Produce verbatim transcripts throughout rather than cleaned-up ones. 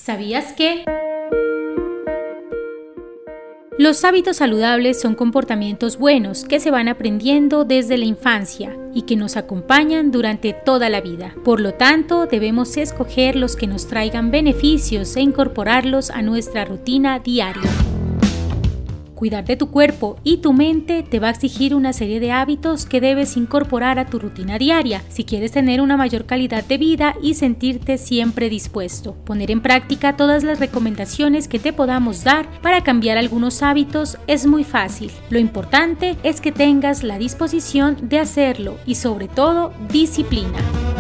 ¿Sabías que? Los hábitos saludables son comportamientos buenos que se van aprendiendo desde la infancia y que nos acompañan durante toda la vida. Por lo tanto, debemos escoger los que nos traigan beneficios e incorporarlos a nuestra rutina diaria. Cuidar de tu cuerpo y tu mente te va a exigir una serie de hábitos que debes incorporar a tu rutina diaria si quieres tener una mayor calidad de vida y sentirte siempre dispuesto. Poner en práctica todas las recomendaciones que te podamos dar para cambiar algunos hábitos es muy fácil. Lo importante es que tengas la disposición de hacerlo y sobre todo disciplina.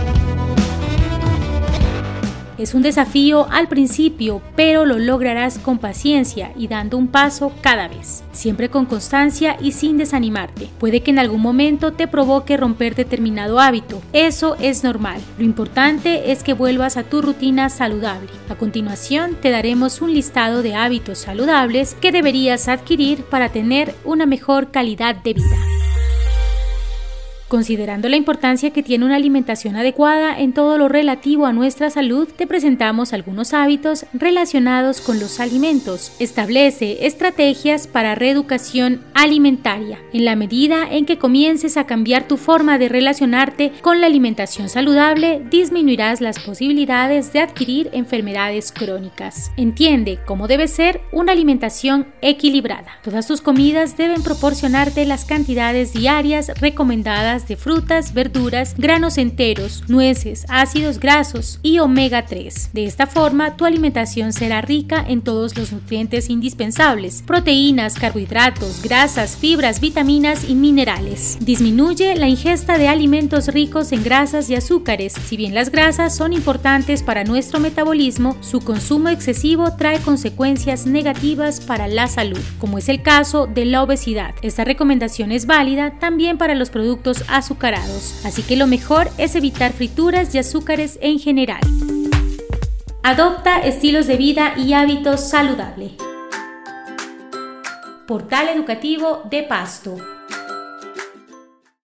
Es un desafío al principio, pero lo lograrás con paciencia y dando un paso cada vez, siempre con constancia y sin desanimarte. Puede que en algún momento te provoque romper determinado hábito, eso es normal. Lo importante es que vuelvas a tu rutina saludable. A continuación te daremos un listado de hábitos saludables que deberías adquirir para tener una mejor calidad de vida. Considerando la importancia que tiene una alimentación adecuada en todo lo relativo a nuestra salud, te presentamos algunos hábitos relacionados con los alimentos. Establece estrategias para reeducación alimentaria. En la medida en que comiences a cambiar tu forma de relacionarte con la alimentación saludable, disminuirás las posibilidades de adquirir enfermedades crónicas. Entiende cómo debe ser una alimentación equilibrada. Todas tus comidas deben proporcionarte las cantidades diarias recomendadas de frutas, verduras, granos enteros, nueces, ácidos grasos y omega tres. De esta forma, tu alimentación será rica en todos los nutrientes indispensables: proteínas, carbohidratos, grasas, fibras, vitaminas y minerales. Disminuye la ingesta de alimentos ricos en grasas y azúcares. Si bien las grasas son importantes para nuestro metabolismo, su consumo excesivo trae consecuencias negativas para la salud, como es el caso de la obesidad. Esta recomendación es válida también para los productos azucarados, así que lo mejor es evitar frituras y azúcares en general. Adopta estilos de vida y hábitos saludables. Portal Educativo de Pasto.